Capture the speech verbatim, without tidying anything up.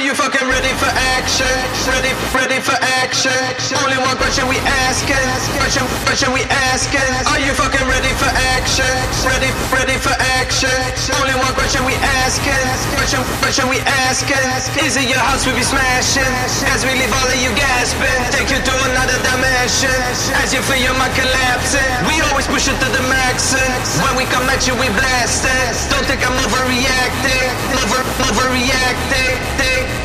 you fucking ready for action? Ready, ready for action? Only one question we asking. Question, question we asking. Are you fucking ready for action? Ready, ready for action? Only one question we asking. Question, question we asking. Is it your house we be smashing? As we leave all of you gasping. Take you to another dimension. As you feel your mind collapsing. We always push it to the max. When we come at you we blasting. Don't think I'm overreacting. Over, overreacting.